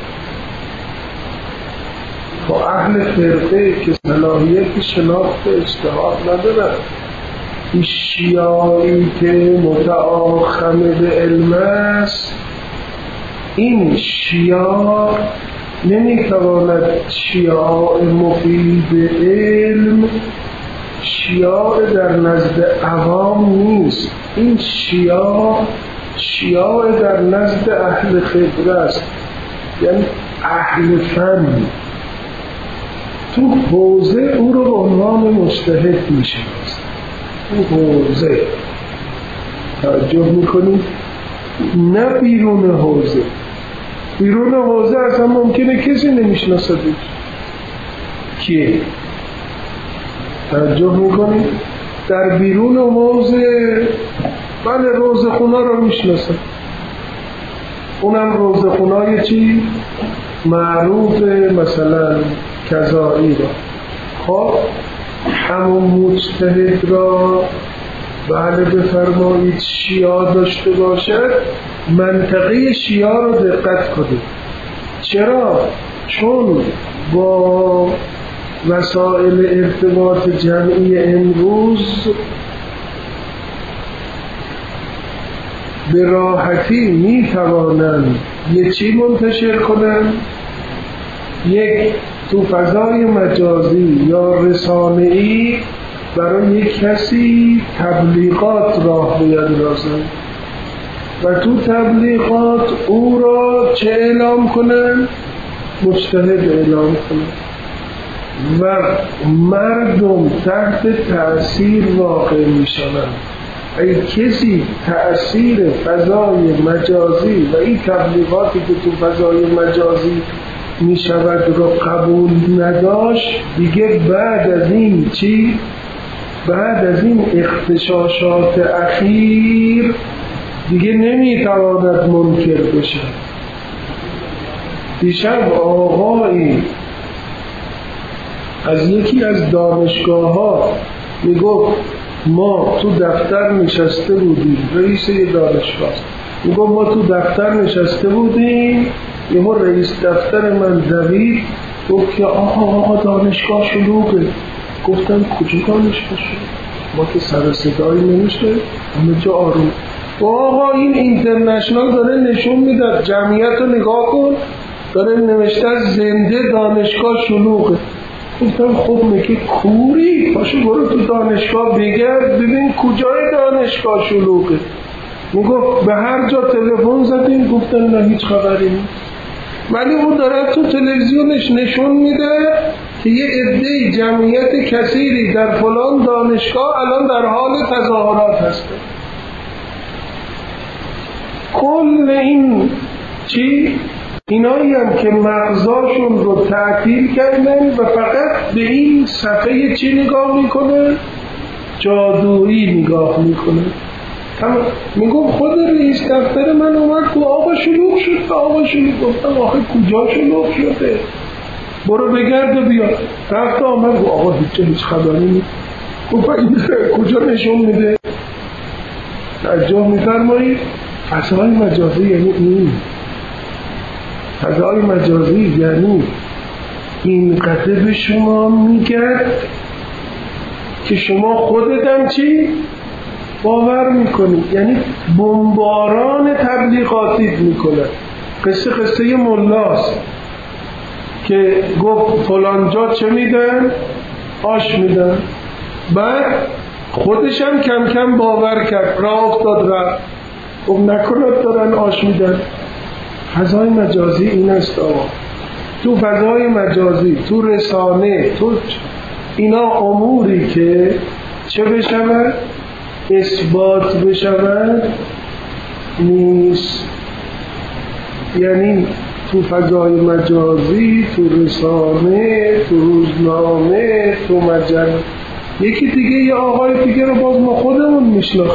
Speaker 1: با اهل فرقه که صلاحیت شناخت اجتهاد ندارد، این شیاعی که متآخم به علم است، این شیاع نمیتواند شیاع مفید علم، شیاع در نزد عوام نیست. این شیاع در نزد اهل خبره است، یعنی اهل فن. تو حوزه او رو به عنوان مجتهد میشناسه. تو حوزه توجه میکنید، نه بیرون حوزه. بیرون حوزه اصلا ممکنه کسی نمیشناسه کیه. توجه میکنید در بیرون حوزه بله روزخونا رو میشناسه، اونم روزخونای چی؟ معروف مثلا کذایی را. خب همون مجتهد را بله بفرمایید شیعه داشته باشد، منطقه شیعه رو دقت کنید. چرا؟ چون با وسایل ارتباط جمعی امروز به راحتی می توانند یه چی منتشر کنند، یک تو فضای مجازی یا رسانه‌ای برای یک کسی تبلیغات راه بیندازند و تو تبلیغات او را چه اعلام کنند؟ مجتهد اعلام کنند. و مردم تحت تأثیر واقع میشوند. اگه کسی تأثیر فضای مجازی و این تبلیغاتی که تو فضای مجازی میشود رو قبول نداشت، دیگه بعد از این اغتشاشات اخیر دیگه نمیتواند منکر بشه. دیشب آقایی از یکی از دانشگاه ها میگفت ما تو دفتر نشسته بودیم، رئیس یه دانشگاه میگفت ما تو دفتر نشسته بودیم، یهو رئیس دفتر من دوید گفت که آقا دانشگاه شلوغه. گفتم کجا دانشگاه شلوغه؟ ما که سر صدایی نمیشه، همه جا آروم. آقا این اینترنشنال داره نشون میده، جمعیت رو نگاه کن، داره نوشته زنده دانشگاه شلوغه. گفتم خب میگه کوری، پاشو برو تو دانشگاه بگرد ببین کجای دانشگاه شلوغه. میگفت به هر جا تلفن زدیم گفتن نه هیچ خبری نیست، ولی اون داره تو تلویزیونش نشون میده که یه عده جمعیت کثیری در فلان دانشگاه الان در حال تظاهرات هسته. کل این اینایی هم که مغزاشون رو تعطیل کردن و فقط به این صفحه چی نگاه میکنه؟ جادویی نگاه میکنه. میگم خود رئیس دفتر من اومد که آقا شلوغ شد، آقا شلوغ. گفتم آخه کجا شلوغ شده؟ برو بگرد و بیا. رفت آمد گفت آقا هیچ خبری نیست. گفت این کجا نشون میده؟ توجه میفرمایید؟ فضای مجازی یعنی این. فضای مجازی یعنی اینقدر به شما میگرد که شما خودتم چی؟ باور میکنی. یعنی بمباران تبلیغاتی میکنه. قصه ملاست که گفت فلان جا چه میدن؟ آش میدن. بعد خودش هم کم کم باور کرد، راه افتاد رفت. خب نکنه دارن آش میدن. فضای مجازی این است آقا. تو فضای مجازی، تو رسانه، تو اینا اموری که چه بشود؟ اثبات بشود نیست. یعنی تو فضای مجازی، تو رسانه، تو روزنامه، تو مجله. یکی دیگه یه آقای دیگه رو باز ما خودمون میشناخت،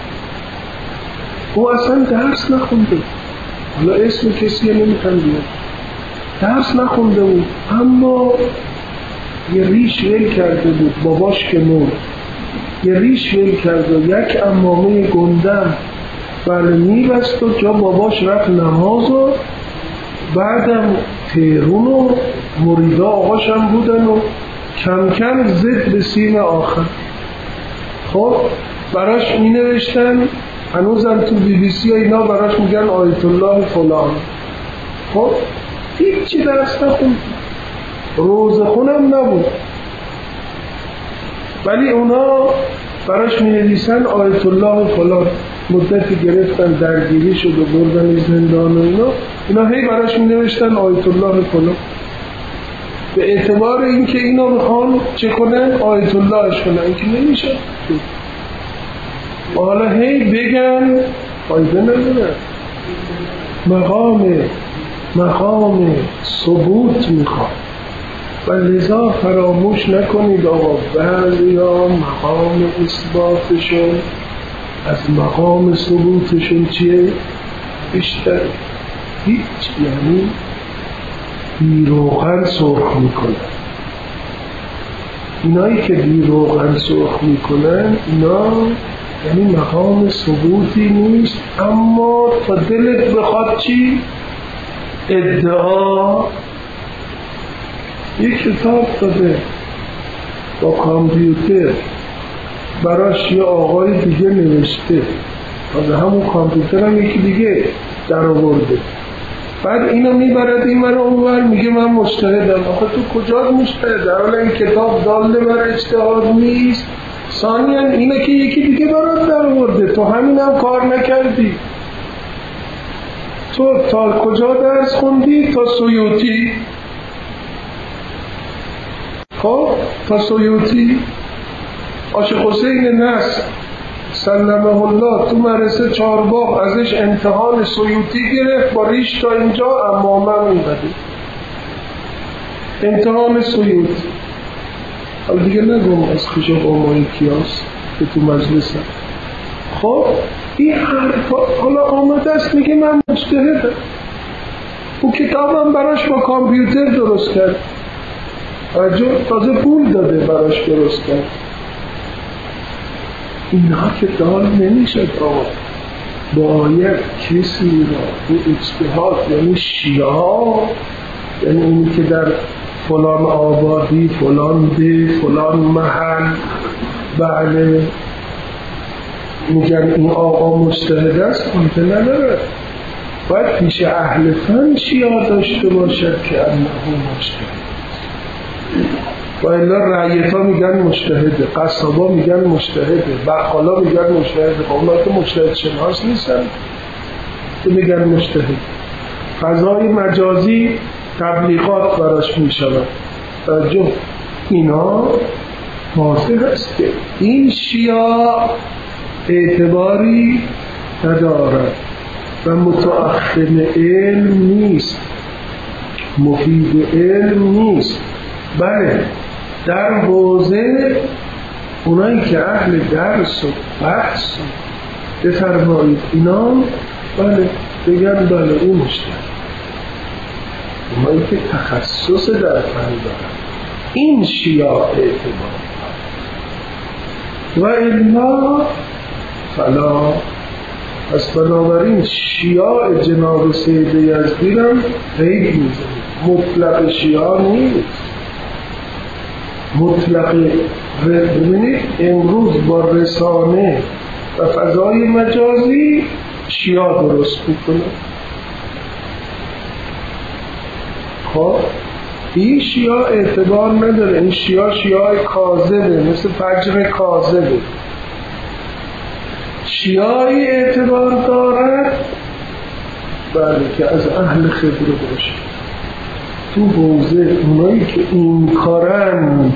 Speaker 1: او اصلا درس نخونده، حالا اسم کسی نمیتونم بیاد، درس نخونده بود، اما یه ریش ول کرده بود، باباش که مرد یه ریش ول کرده، یک عمامه گندم بله میبست و جا باباش رفت نماز و بعدم تهرون و مریدا آقاش هم بودن و کم کم زد به سیم آخر. خب براش می نوشتن، هنوزم تو BBC اینا براش میگن آیت الله فلان. خب هیچی درست نخوند، روزه خونم نبود، ولی اونا براش می نویسن آیت الله فلان. مدتی گرفتن درگیری شد و بردن زندان و اینا هی براش می نوشتن آیت الله فلان، به اعتبار اینکه اینا میخوان چه کنن؟ آیت اللهش کنن. اینکه نمیشه. حالا هی بگن فایده نداره. مقام ثبوت میخواد و لذا فراموش نکنید آقا بعضیا مقام اثباتشون از مقام ثبوتشون چیه؟ بیشتر. هیچ، یعنی بیروغن سرخ میکنن. اینایی که بیروغن سرخ میکنن اینا یعنی مقام ثبوتی نیست، اما تا دلت بخواد چی؟ ادعا. یک کتاب داده با کامپیوتر براش یه آقای دیگه نوشته، از همون کامپیوتر هم یکی دیگه در آورده، بعد اینو میبرد این مرا اونور میگه من مجتهدم. آخه تو کجا مجتهد؟ اولا این کتاب داله بر اجتهاد نیست، ثانیاً اینه که یکی دیگه برات در آورده، تو همین هم کار نکردی. تو تا کجا درس خوندی؟ تا سیوطی. خب خب تا سیوطی عاشق حسین نصر سلمه الله تو مدرسه چهارباغ ازش امتحان سیوطی گرفت با ریش تا اینجا، اما من میبده امتحان سیوطی. حالا دیگه نگم از خوش قامایی کیاس که تو مجلسم. خب این حرفا حالا آمده است میگه من مجتهدم. او کتابم براش با کامپیوتر درست کرد، تازه پول داده براش درست کرد. اینها که دار نمیشد آقا، باید کسی را به اجتهاد، یعنی شیعه، یعنی اینی که در فلان آبادی فلان ده فلان محل بله میگن این آقا مجتهد است، که نداره. باید پیش اهل فن شیعه داشته باشد که انه مجتهد. و الا رعیتا میگن مجتهده، قصابا میگن مجتهده، بقالا میگن مجتهده. اونا که مجتهد شناس نیستن که میگن مجتهد. فضای مجازی تبلیغات براش میشود. توجه، اینا واضح است که این شیعه اعتباری ندارد و متأخم علم نیست، مفید علم نیست. بله در حوزه اونایی که اهل درس و بحث بفرمایید اینا، بله بگن بله اون مجتهد. اونایی که تخصص در فن دارن این شیعه اعتبار، و الا فلا. پس بنابراین شیعه جناب سید یزدی را غیب میزنید، مطلق شیعه نیست. مطلق ببینید امروز با رسانه و فضای مجازی شیعه درست میکنه. خب این شیعه اعتبار نداره. این شیعه کاذبه، مثل فجر کاذبه. شیعه اعتبار دارد بله که از اهل خبره باشه، تو حوزه اونایی که این کارن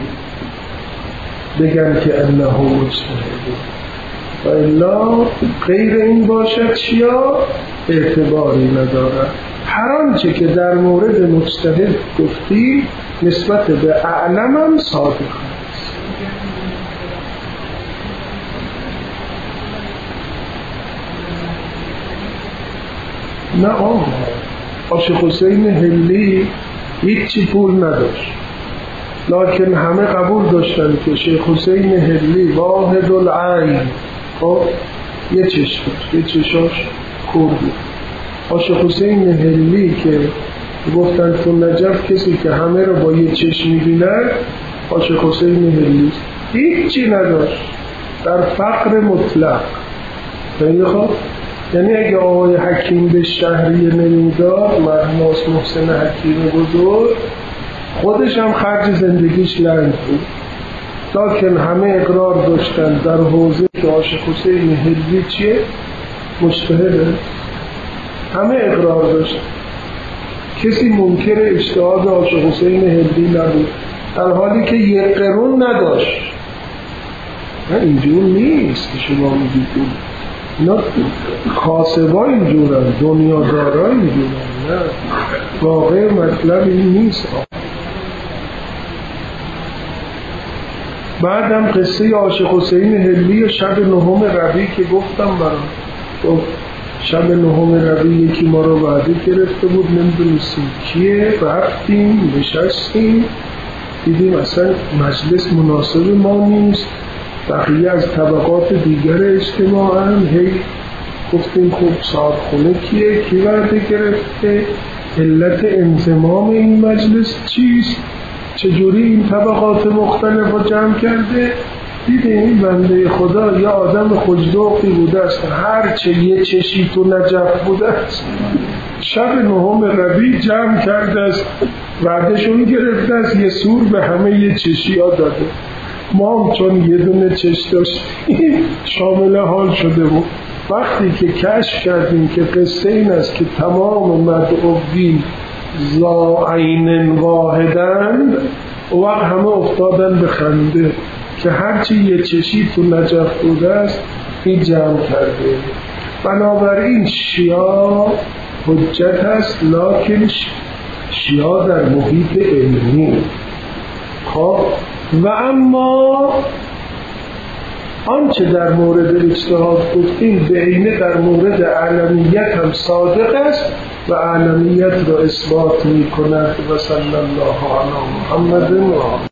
Speaker 1: بگن که انه مجتهده، و الا غیر این باشد شیعه اعتباری ندارد. هر آنچه که در مورد مجتهد گفتی نسبت به اعلمم صادق است. نه آقا، عاشق حسین هلی هیچی پول نداشت، لکن همه قبول داشتن که شیخ حسین هلی واحد العین، خب یه چشم داشت، یه چشاش کردی. عاشق حسین هلی که گفتن تو نجف کسی که همه رو با یه چشم می‌بیند عاشق حسین هلی هیچی نداشت، در فقر مطلق. خیلی خوب، یعنی اگه آقای حکیم به شهریه نمیداد، مرحوم محسن حکیم بزرگ، خودش هم خرج زندگیش لنگ بود، لکن همه اقرار داشتن در حوزه که عاشق حسین هلی چیه؟ مجتهده. همه اقرار داشتن، کسی منکر اجتهاد عاشق حسین هلی نبود، در حالی که یک قرون نداشت. نه اینجور نیست که شما میگید اینا کاسبا اینجورن، دنیادارا اینجورن. نه، واقع مطلب این نیست. بعدم قصه عاشق حسین هلی شب 9 ربیع که گفتم برام، شب 9 ربیع یکی ما رو وعده گرفته بود، نمیدونستیم کیه، رفتیم نشستیم دیدیم اصلا مجلس مناسب ما نیست، بقیه از طبقات دیگر اجتماع هم هی گفتیم خب صاحب خونه کیه، کی وعده گرفته، علت انضمام این مجلس چیست، چجوری این طبقات مختلف رو جمع کرده. دیدیم این بنده خدا یا آدم خوش‌ذوقی بوده است، هر چه یه چشی تو نجف بوده است شب 9 ربیع جمع کرده است، وعده‌شون گرفته است، یه سور به همه یه چشی ها داده. ما هم چون یه دونه چش داشتیم شامل حال شده بود. وقتی که کشف کردیم که قصه این است که تمام مدعوین ذا عین واحدند، او وقت همه افتادن به خنده که هرچی یه چشی تو نجف بوده است این جمع کرده. بنابراین شیعه حجت است، لکن شیعه در محیط علمی. خب و اما آنچه در مورد اجتهاد گفتیم به عینه در مورد اعلمیت هم صادق است و اعلمیت را اثبات می کند. و صلی الله علی محمد و